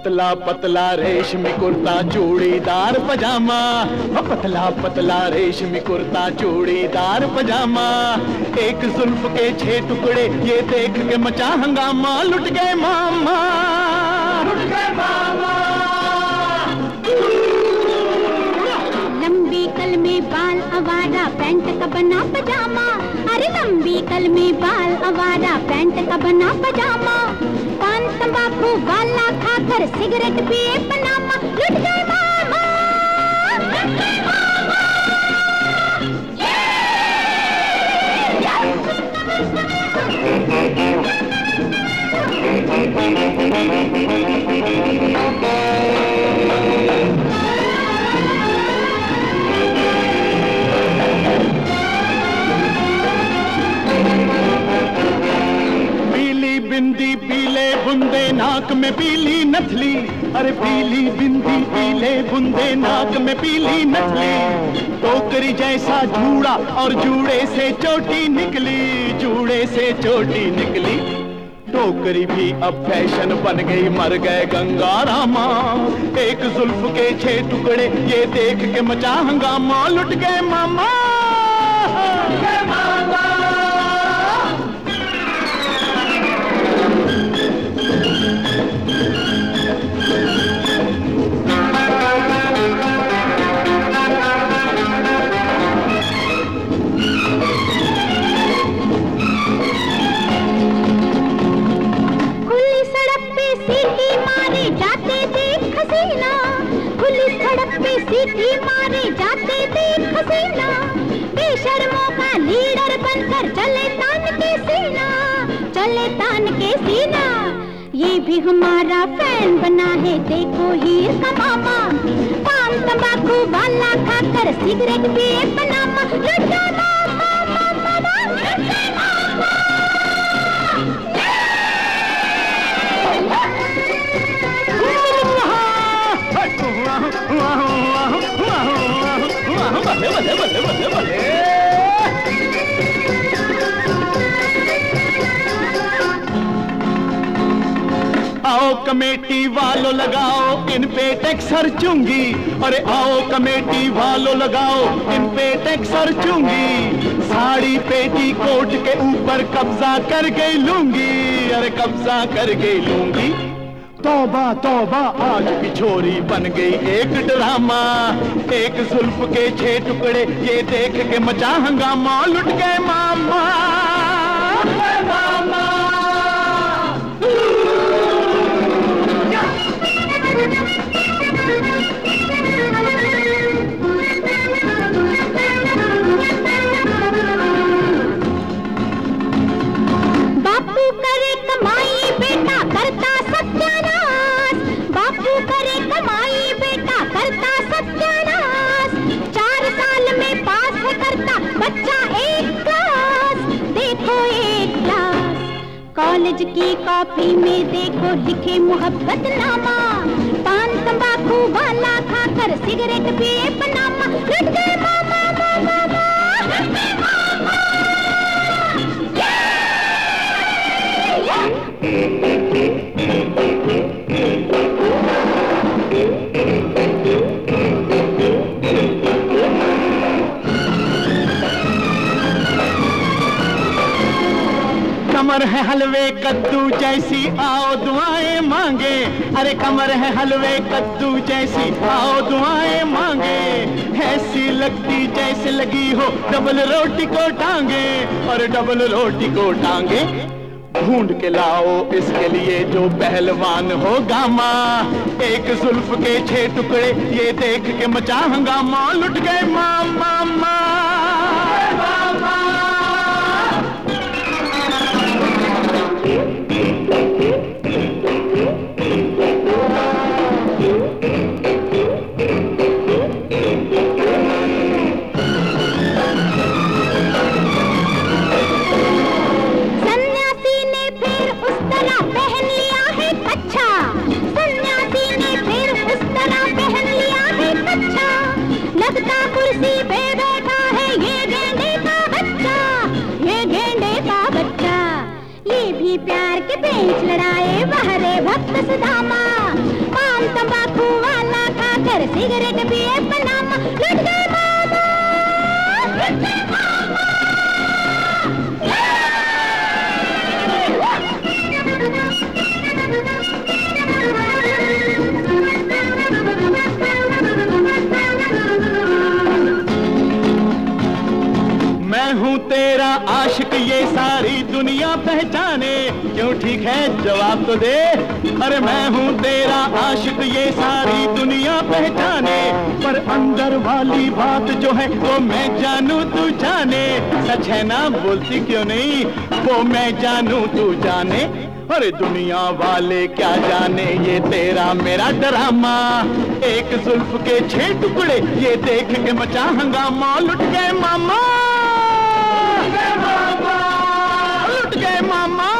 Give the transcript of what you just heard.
पतला पतला रेशमी कुर्ता चूड़ीदार पजामा, पतला पतला रेशमी कुर्ता चूड़ीदार पजामा। एक जुल्फ के 6 टुकड़े ये देख के मचा हंगामा, लुट गए मामा, लुट गए मामा। लंबी कल में बाल अवारा पैंट का बना पजामा, अरे लंबी कल में बाल अवारा पैंट का बना पजामा। पान तंबाकू वाला खाकर सिगरेट पिए पनामा, लुट गए मामा, लुट गए मामा। बिंदी पीले बुंदे नाक में पीली नथली, अरे पीली बिंदी पीले बुंदे नाक में पीली नथली। टोकरी जैसा जूड़ा और जूड़े से चोटी निकली, जूड़े से चोटी निकली। टोकरी भी अब फैशन बन गई, मर गए गंगा रामा। एक जुल्फ के 6 टुकड़े ये देख के मचा हंगामा, लुट गए मामा, लुट गए मामा। सीटी मारे जाते देख हसीना, बेशर्मों का लीडर बनकर चले तान के सीना, चले तान के सीना। ये भी हमारा फैन बना है देखो हीर का मामा, पान तंबाकू वाला खाकर सिगरेट पिए पनामा, लुट गए मामा, मामा, लुट गए मामा। बल्ले बल्ले बल्ले बल्ले बल्ले। आओ कमेटी वालों लगाओ इन पे टैक्स हर चूंगी, अरे आओ कमेटी वालों लगाओ इन पे टैक्स हर चूंगी। साड़ी पेटी कोट के ऊपर कब्जा कर गई लूंगी, अरे कब्जा कर गई लूंगी। तौबा तौबा आज की छोरी बन गई एक ड्रामा, एक जुल्फ के 6 टुकड़े ये देख के मचा हंगामा, लुट गए मामा, लुट गए मामा। बापू करे कमाई बेटा करता सत्यानाश, बापू करे कमाई बेटा करता सत्यानाश। 4 साल में पास है करता बच्चा 1 क्लास, देखो 1 क्लास। कॉलेज की कॉपी में देखो लिखे मोहब्बतनामा, पान तंबाकू वाला खाकर सिगरेट पिए पनामा, लुट गए मामा, मामा, लुट गए मामा। कमर है हलवे कद्दू जैसी आओ दुआएं मांगे, अरे कमर है हलवे कद्दू जैसी आओ दुआएं मांगे। ऐसी लगती जैसे लगी हो डबल रोटी को टांगे, और डबल रोटी को टांगे। ढूंढ के लाओ इसके लिए जो पहलवान हो गामा, एक जुल्फ के 6 टुकड़े ये देख के मचा हंगामा, लुट गए मामा, मामा। प्यार के पेंच लड़ाए बहरे भक्त सुदामा। अरे सिगरेट पिए पनामा, लुट गए मामा, लुट गए मामा। मैं हूँ तेरा आशिक ये सारी दुनिया पहचाने, क्यों ठीक है जवाब तो दे। अरे मैं हूँ तेरा आशिक ये सारी दुनिया पहचाने, पर अंदर वाली बात जो है वो मैं जानू तू जाने। सच है ना, बोलती क्यों नहीं, वो मैं जानू तू जाने। अरे दुनिया वाले क्या जाने ये तेरा मेरा ड्रामा, एक जुल्फ के 6 टुकड़े ये देख के मचा हंगामा। लुट गए मामा, लुट गए मामा।